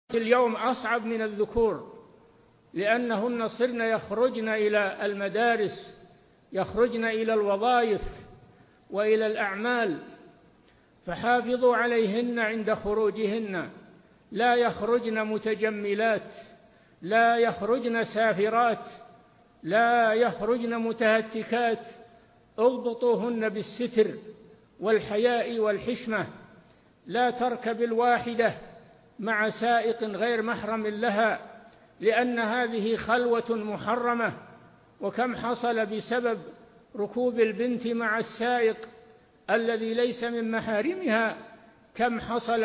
اليوم أصعب من الذكور، لأنهن صرن يخرجن إلى المدارس، يخرجن إلى الوظائف وإلى الأعمال، فحافظوا عليهن عند خروجهن، لا يخرجن متجملات، لا يخرجن سافرات، لا يخرجن متهتكات، اضبطوهن بالستر والحياء والحشمة، لا تركب الواحدة مع سائق غير محرم لها، لأن هذه خلوة محرمة. وكم حصل بسبب ركوب البنت مع السائق الذي ليس من محارمها، كم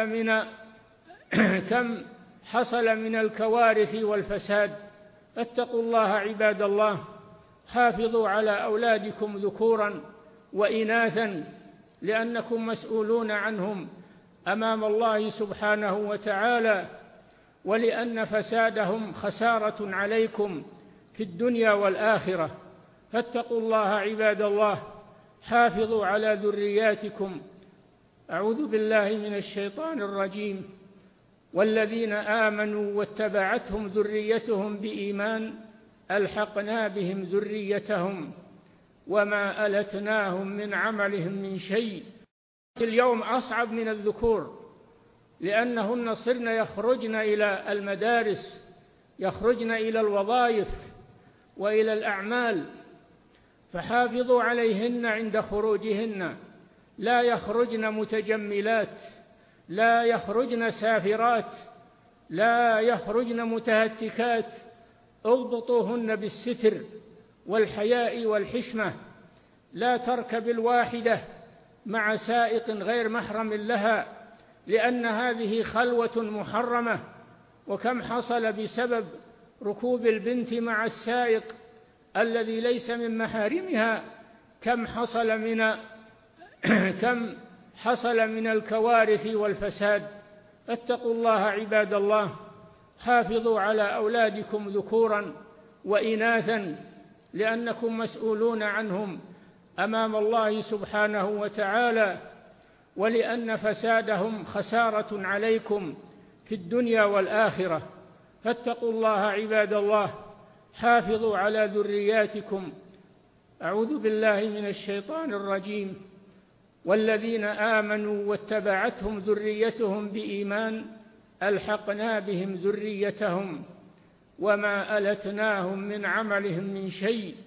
حصل من الكوارث والفساد. فاتقوا الله عباد الله، حافظوا على أولادكم ذكورا وإناثا، لأنكم مسؤولون عنهم أمام الله سبحانه وتعالى، ولأن فسادهم خسارة عليكم في الدنيا والآخرة. فاتقوا الله عباد الله، حافظوا على ذرياتكم. أعوذ بالله من الشيطان الرجيم. والذين آمنوا واتبعتهم ذريتهم بإيمان ألحقنا بهم ذريتهم وما ألتناهم من عملهم من شيء. اليوم أصعب من الذكور، لأنهن صرن يخرجن إلى المدارس، يخرجن إلى الوظائف وإلى الأعمال، فحافظوا عليهن عند خروجهن، لا يخرجن متجملات، لا يخرجن سافرات، لا يخرجن متهتكات، اضبطوهن بالستر والحياء والحشمة، لا تركب الواحدة مع سائق غير محرم لها، لأن هذه خلوة محرمة. وكم حصل بسبب ركوب البنت مع السائق الذي ليس من محارمها، كم حصل من الكوارث والفساد. فاتقوا الله عباد الله، حافظوا على أولادكم ذكورا وإناثا، لأنكم مسؤولون عنهم أمام الله سبحانه وتعالى، ولأن فسادهم خسارة عليكم في الدنيا والآخرة. فاتقوا الله عباد الله، حافظوا على ذرياتكم. أعوذ بالله من الشيطان الرجيم. والذين آمنوا واتبعتهم ذريتهم بإيمان ألحقنا بهم ذريتهم وما ألتناهم من عملهم من شيء.